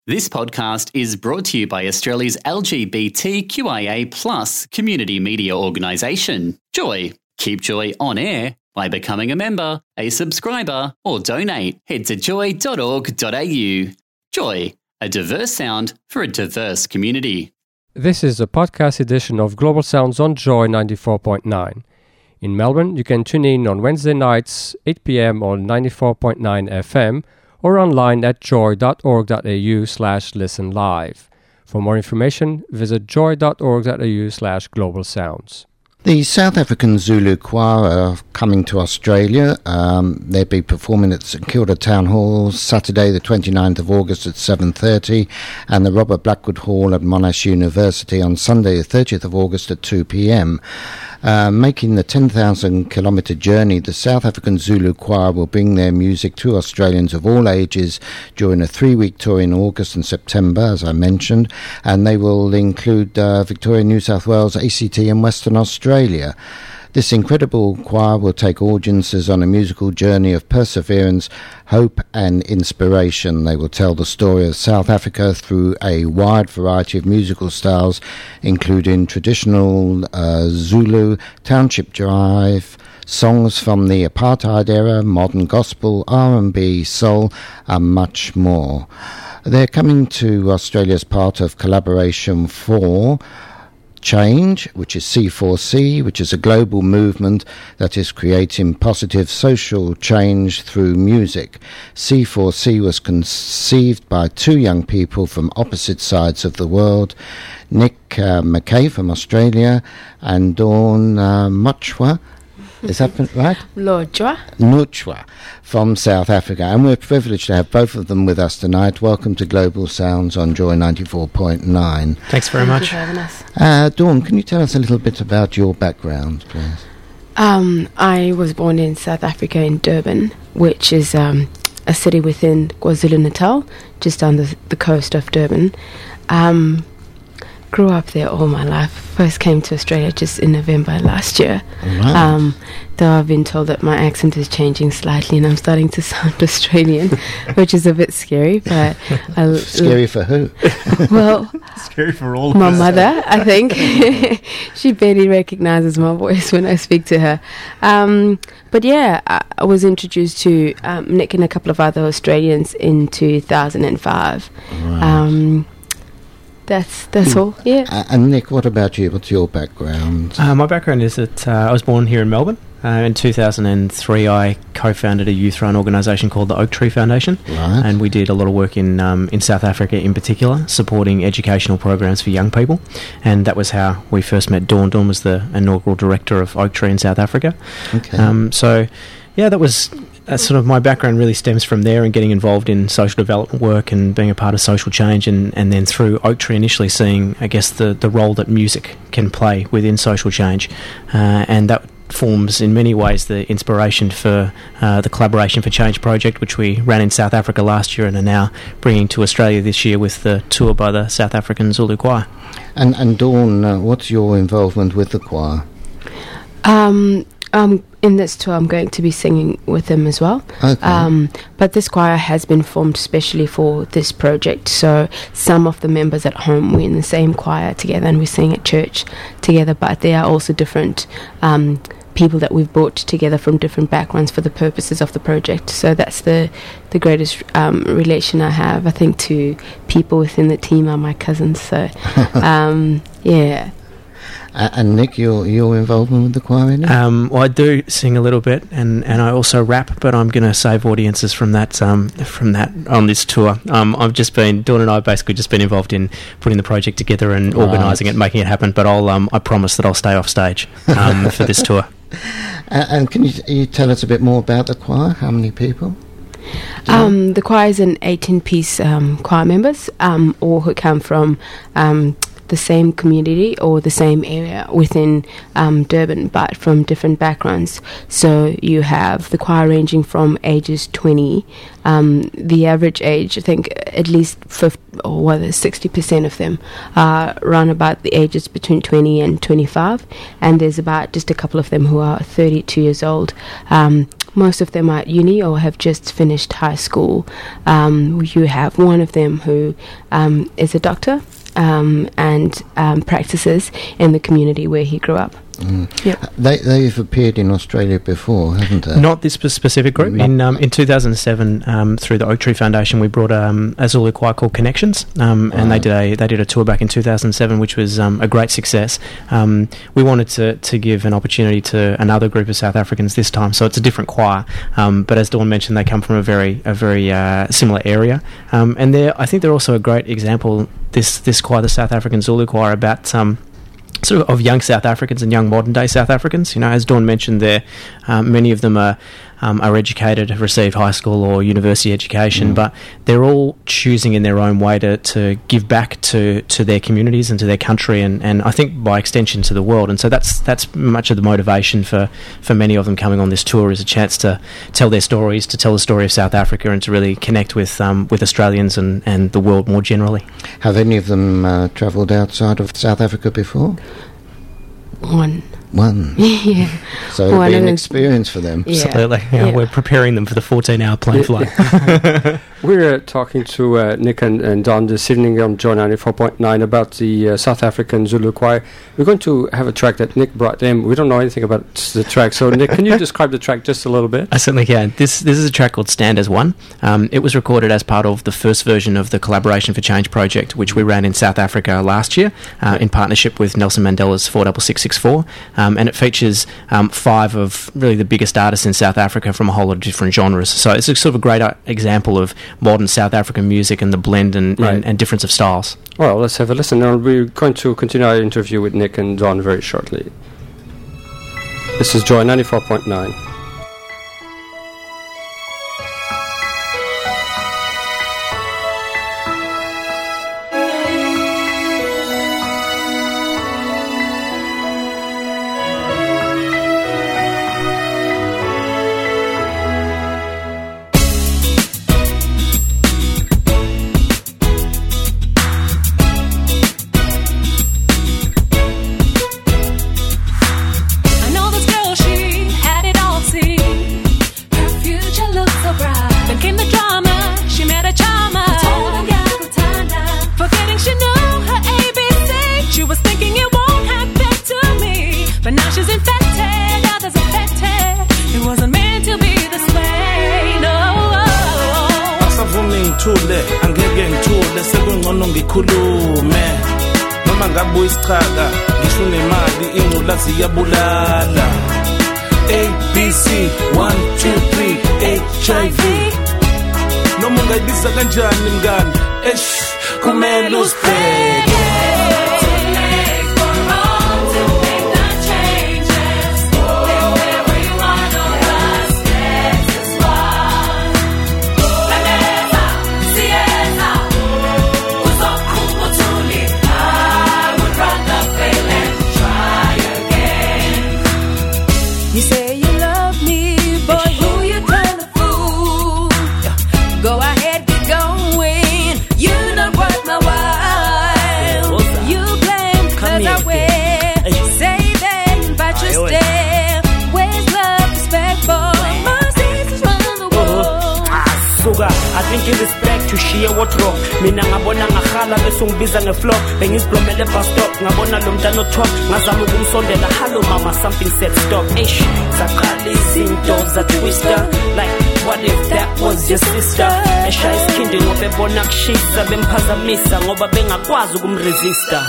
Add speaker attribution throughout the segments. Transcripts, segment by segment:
Speaker 1: This podcast is brought to you by Australia's LGBTQIA+ community media organisation, Joy. Keep Joy on air by becoming a member, a subscriber, or donate. Head to joy.org.au. Joy, a diverse sound for a diverse community.
Speaker 2: This is a podcast edition of Global Sounds on Joy 94.9. In Melbourne, you can tune in on Wednesday nights, 8 p.m. on 94.9 FM, or online at joy.org.au/listen live. For more information, visit joy.org.au/global-sounds.
Speaker 3: The South African Zulu Choir are coming to Australia. They'll be performing at St Kilda Town Hall Saturday the 29th of August at 7:30 and the Robert Blackwood Hall at Monash University on Sunday the 30th of August at 2 p.m. Making the 10,000 kilometre journey, the South African Zulu Choir will bring their music to Australians of all ages during a 3-week tour in August and September, as I mentioned, and they will include Victoria, New South Wales, ACT and Western Australia. This incredible choir will take audiences on a musical journey of perseverance, hope and inspiration. They will tell the story of South Africa through a wide variety of musical styles, including traditional Zulu, township jive, songs from the apartheid era, modern gospel, R&B, soul and much more. They're coming to Australia as part of Collaboration for Change, which is C4C, which is a global movement that is creating positive social change through music. C4C was conceived by two young people from opposite sides of the world, Nick McKay from Australia and Dawn Muchwa. Is that right? Nuchwa from South Africa. And we're privileged to have both of them with us tonight. Welcome to Global Sounds on Joy 94.9.
Speaker 4: Thanks very much.
Speaker 5: Thank you for having us.
Speaker 3: Dawn, can you tell us a little bit about your background, please?
Speaker 5: I was born in South Africa in Durban, which is a city within KwaZulu-Natal, just on the coast of Durban. Grew up there all my life. First came to Australia just in November last year.
Speaker 3: Right.
Speaker 5: Though I've been told that my accent is changing slightly and I'm starting to sound Australian, which is a bit scary. But
Speaker 3: Scary for who?
Speaker 5: Well,
Speaker 4: Scary for all of
Speaker 5: my
Speaker 4: us.
Speaker 5: mother, I think. She barely recognises my voice when I speak to her. But yeah, I was introduced to Nick and a couple of other Australians in 2005.
Speaker 3: Right.
Speaker 5: That's all, yeah.
Speaker 3: And Nick, what about you? What's your background?
Speaker 4: My background is that I was born here in Melbourne. In 2003, I co-founded a youth-run organisation called the Oak Tree Foundation,
Speaker 3: Right.
Speaker 4: and we did a lot of work in South Africa in particular, supporting educational programs for young people, and that was how we first met Dawn. Dawn was the inaugural director of Oak Tree in South Africa.
Speaker 3: Okay.
Speaker 4: So, yeah, that was... sort of my background really stems from there and getting involved in social development work and being a part of social change, and then through Oak Tree initially seeing, I guess, the role that music can play within social change, and that forms in many ways the inspiration for the Collaboration for Change project, which we ran in South Africa last year and are now bringing to Australia this year with the tour by the South African Zulu Choir.
Speaker 3: And Dawn, what's your involvement with the choir?
Speaker 5: In this tour, I'm going to be singing with them as well.
Speaker 3: Okay.
Speaker 5: But this choir has been formed specially for this project. So some of the members at home, we're in the same choir together and we sing at church together. But there are also different people that we've brought together from different backgrounds for the purposes of the project. So that's the greatest relation I have, I think, to people within the team are my cousins. So, yeah.
Speaker 3: And Nick, your involvement with the choir in it?
Speaker 4: Well, I do sing a little bit, and I also rap, but I'm going to save audiences from that on this tour. Dawn and I have basically just been involved in putting the project together and organising it, making it happen. But I promise that I'll stay off stage for this tour.
Speaker 3: And can you tell us a bit more about the choir? How many people?
Speaker 5: The choir is an 18-piece choir members, all who come from the same community or the same area within Durban, but from different backgrounds. So you have the choir ranging from ages 20. The average age, I think, at least 60% of them are around about the ages between 20 and 25, and there's about just a couple of them who are 32 years old. Most of them are at uni or have just finished high school. You have one of them who is a doctor and practices in the community where he grew up.
Speaker 3: Yep. They've appeared in Australia before, haven't they?
Speaker 4: Not this specific group. In 2007, through the Oak Tree Foundation, we brought a Zulu choir called Connections, and they did a tour back in 2007, which was a great success. We wanted to give an opportunity to another group of South Africans this time, so it's a different choir. But as Dawn mentioned, they come from a very similar area, and I think they're also a great example. This choir, the South African Zulu Choir, about sort of young South Africans and young modern day South Africans. As Dawn mentioned there, many of them are educated, have received high school or university education, but they're all choosing in their own way to give back to their communities and to their country, and I think by extension to the world. And so that's much of the motivation for many of them coming on this tour, is a chance to tell their stories, to tell the story of South Africa, and to really connect with Australians and the world more generally.
Speaker 3: Have any of them travelled outside of South Africa before?
Speaker 5: One.
Speaker 3: Yeah. So it'll be an experience for them.
Speaker 5: Yeah.
Speaker 4: Absolutely. Yeah. We're preparing them for the 14-hour plane flight.
Speaker 2: We're talking to Nick and Don this evening on Joy 94.9 about the South African Zulu Choir. We're going to have a track that Nick brought in. We don't know anything about the track, so Nick, can you describe the track just a little bit?
Speaker 4: I certainly can. This is a track called Stand As One. It was recorded as part of the first version of the Collaboration for Change project, which we ran in South Africa last year in partnership with Nelson Mandela's 46664. And it features 5 of really the biggest artists in South Africa from a whole lot of different genres. So it's a sort of a great example of modern South African music and the blend and difference of styles.
Speaker 2: Well, let's have a listen. And we're going to continue our interview with Nick and Don very shortly. This is Joy 94.9.
Speaker 6: Ziyabulala ABC 1 2 3 HIV noma ungayibiza kanjani mngani kumele usibheke
Speaker 7: Respect to share what rock mina ngabona ngahala bese ngibiza ngeflow bengiziblomele bus stop ngabona lo mntana otop ngazama ukumsondela hello mama something said stop zaqala izinto za twister like what if that was your sister eshaya isikhindi ngoba ebona kushisa bemphazamisa ngoba bengakwazi ukumresista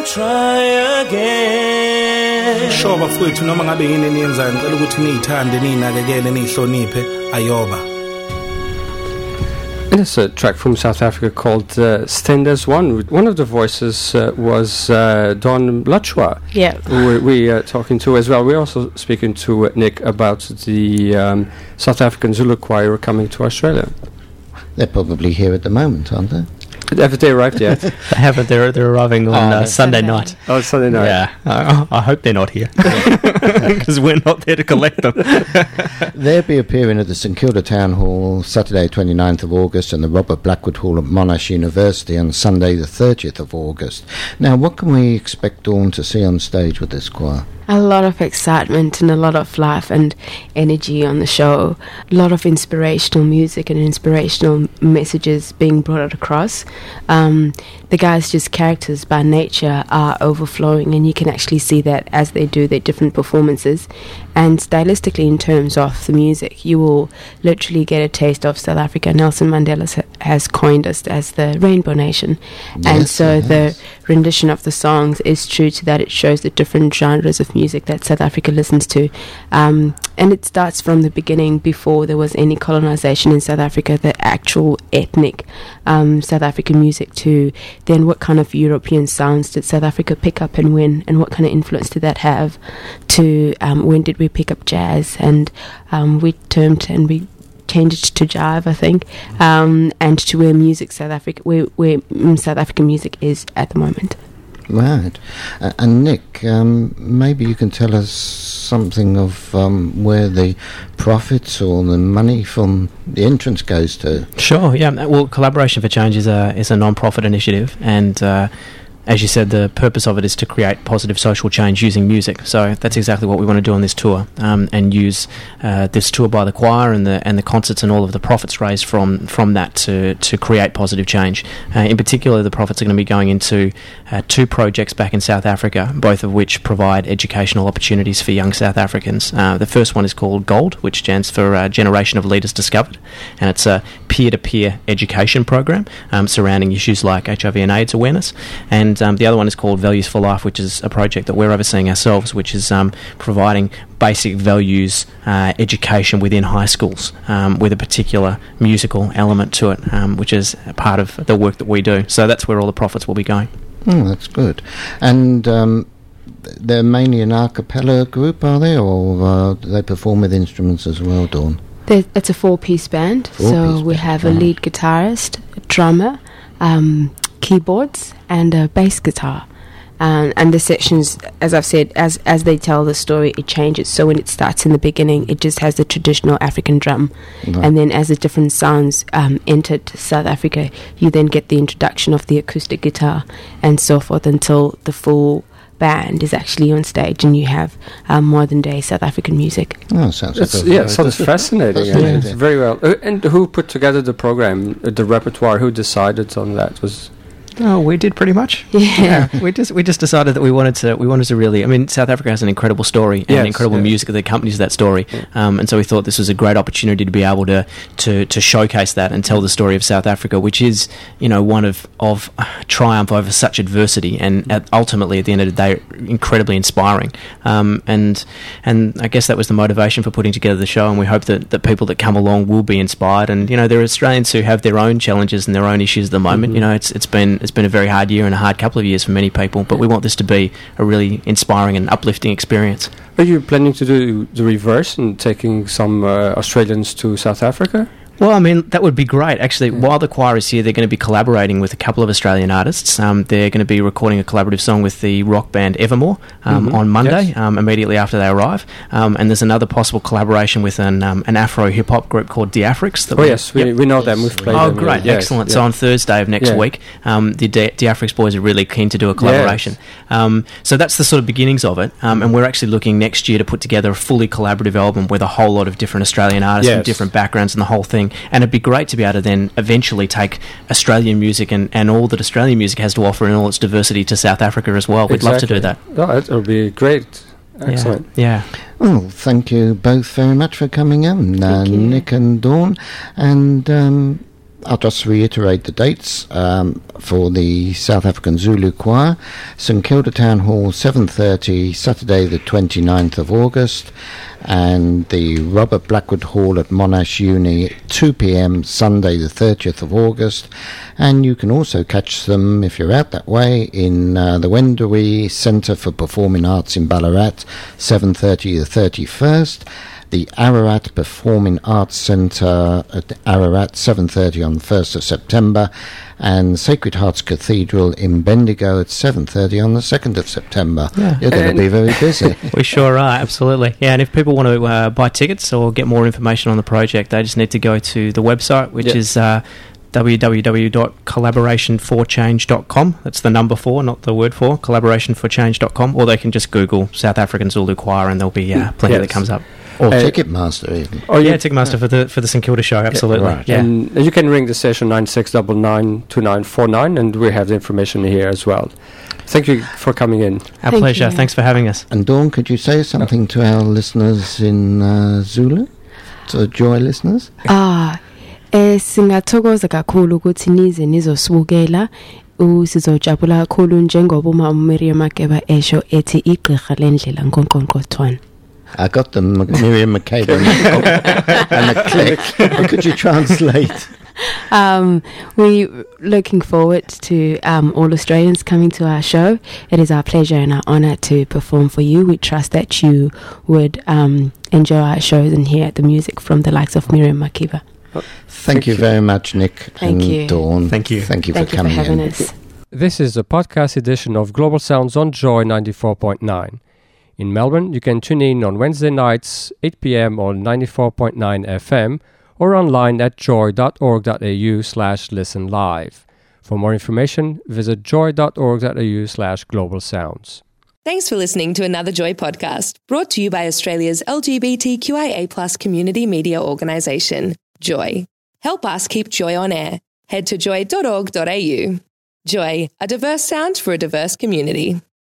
Speaker 6: try again. Sure bafowethu noma ngabe yini niyenzayo ngicela ukuthi niyithande ninakekele nihloniphe ayoba.
Speaker 2: And it's a track from South Africa called Stand As One. One of the voices was Don Lachwa, who we are talking to as well. We're also speaking to Nick about the South African Zulu choir coming to Australia.
Speaker 3: They're probably here at the moment, aren't they?
Speaker 2: Have they arrived yet?
Speaker 4: They haven't. They're arriving on Sunday night.
Speaker 2: Oh, Sunday night.
Speaker 4: Yeah. I hope they're not here because we're not there to collect them.
Speaker 3: They'll be appearing at the St Kilda Town Hall Saturday 29th of August and the Robert Blackwood Hall at Monash University on Sunday the 30th of August. Now, what can we expect Dawn to see on stage with this choir?
Speaker 5: A lot of excitement and a lot of life and energy on the show. A lot of inspirational music and inspirational messages being brought across. The guys, just characters by nature, are overflowing, and you can actually see that as they do their different performances. And stylistically, in terms of the music, you will literally get a taste of South Africa. Nelson Mandela has coined us as the Rainbow Nation.
Speaker 3: Yes,
Speaker 5: and so the rendition of the songs is true to that. It shows the different genres of music that South Africa listens to. And it starts from the beginning, before there was any colonization in South Africa, the actual ethnic South African music, to then what kind of European sounds did South Africa pick up and when, and what kind of influence did that have, to when did we pick up jazz, and we changed it to jive, I think, and to where music South African music is at the moment.
Speaker 3: Right. And Nick, maybe you can tell us something of where the profits or the money from the entrance goes to.
Speaker 4: Sure, yeah. Well, Collaboration for Change is a non-profit initiative, and as you said, the purpose of it is to create positive social change using music. So that's exactly what we want to do on this tour, and use this tour by the choir and the concerts and all of the profits raised from that to create positive change. In particular, the profits are going to be going into two projects back in South Africa, both of which provide educational opportunities for young South Africans. The first one is called GOLD, which stands for Generation of Leaders Discovered, and it's a peer-to-peer education program surrounding issues like HIV and AIDS awareness. And the other one is called Values for Life, which is a project that we're overseeing ourselves, which is providing basic values education within high schools with a particular musical element to it, which is a part of the work that we do. So that's where all the profits will be going.
Speaker 3: Oh, that's good. And they're mainly an a cappella group, are they, or do they perform with instruments as well, Dawn?
Speaker 5: It's a four-piece band. We have a lead guitarist, a drummer, keyboards, and a bass guitar. And the sections, as I've said, as they tell the story, it changes. So when it starts in the beginning, it just has the traditional African drum. Right. And then as the different sounds entered South Africa, you then get the introduction of the acoustic guitar and so forth, until the full band is actually on stage and you have modern day South African music.
Speaker 3: Oh, sounds
Speaker 2: fascinating. It's very well. And who put together the program, the repertoire? Who decided on that?
Speaker 4: Oh, we did pretty much.
Speaker 5: Yeah.
Speaker 4: We just decided that we wanted to really. I mean, South Africa has an incredible story and incredible music that accompanies that story, and so we thought this was a great opportunity to be able to showcase that and tell the story of South Africa, which is, you know, one of triumph over such adversity, and ultimately at the end of the day, incredibly inspiring. And I guess that was the motivation for putting together the show, and we hope that people that come along will be inspired. And you know, there are Australians who have their own challenges and their own issues at the moment. You know, it's been a very hard year and a hard couple of years for many people, but we want this to be a really inspiring and uplifting experience.
Speaker 2: Are you planning to do the reverse and taking some Australians to South Africa?
Speaker 4: Well, I mean, that would be great. Actually, while the choir is here, they're going to be collaborating with a couple of Australian artists. They're going to be recording a collaborative song with the rock band Evermore on Monday, immediately after they arrive. And there's another possible collaboration with an Afro hip-hop group called Diafrics.
Speaker 2: We know them. We've played them.
Speaker 4: Oh, great. Excellent. So on Thursday of next week, the Diafrics boys are really keen to do a collaboration. So that's the sort of beginnings of it. And we're actually looking next year to put together a fully collaborative album with a whole lot of different Australian artists from different backgrounds and the whole thing. And it'd be great to be able to then eventually take Australian music and all that Australian music has to offer and all its diversity to South Africa as well. We'd love to do that.
Speaker 2: Oh, it would be great. Excellent.
Speaker 4: Yeah.
Speaker 3: Well, thank you both very much for coming in, Nick and Dawn. And I'll just reiterate the dates for the South African Zulu Choir. St Kilda Town Hall, 7:30, Saturday the 29th of August, and the Robert Blackwood Hall at Monash Uni, 2 p.m, Sunday the 30th of August. And you can also catch them, if you're out that way, in the Wendouree Centre for Performing Arts in Ballarat, 7:30 the 31st. The Ararat Performing Arts Centre at Ararat, 7:30 on the 1st of September, and Sacred Hearts Cathedral in Bendigo at 7:30 on the 2nd of September.
Speaker 4: Yeah.
Speaker 3: You're going to be very busy.
Speaker 4: We sure are, absolutely. Yeah, and if people want to buy tickets or get more information on the project, they just need to go to the website, which is www.collaborationforchange.com. That's the number 4, not the word 4, collaborationforchange.com, or they can just Google South African Zulu Choir and there'll be plenty that comes up.
Speaker 3: Or Ticketmaster even.
Speaker 4: Oh yeah, Ticketmaster for the St Kilda show, absolutely.
Speaker 2: Right. And you can ring the station 96992949, and we have the information here as well. Thank you for coming in.
Speaker 4: Our pleasure. Thanks for having us.
Speaker 3: And Dawn, could you say something to our listeners in Zulu? To the Joy listeners?
Speaker 5: Singathokoza kakhulu ukuthi nize nizosibukela. Sizojabula kakhulu njengoba uMiriam Makeba esho ethi igqirha lendlela ngoNqonqothwane.
Speaker 3: I got the Miriam Makeba and the click. Could you translate?
Speaker 5: We're looking forward to all Australians coming to our show. It is our pleasure and our honour to perform for you. We trust that you would enjoy our shows and hear the music from the likes of Miriam Makeba.
Speaker 3: Thank you very much, Nick and Dawn.
Speaker 4: Thank you.
Speaker 3: Thank you for coming
Speaker 5: for having
Speaker 3: in.
Speaker 5: us.
Speaker 2: This is a podcast edition of Global Sounds on Joy 94.9. In Melbourne, you can tune in on Wednesday nights, 8 p.m. on 94.9 FM or online at joy.org.au/listen live. For more information, visit joy.org.au/global sounds.
Speaker 8: Thanks for listening to another Joy podcast, brought to you by Australia's LGBTQIA+ community media organisation, Joy. Help us keep Joy on air. Head to joy.org.au. Joy, a diverse sound for a diverse community.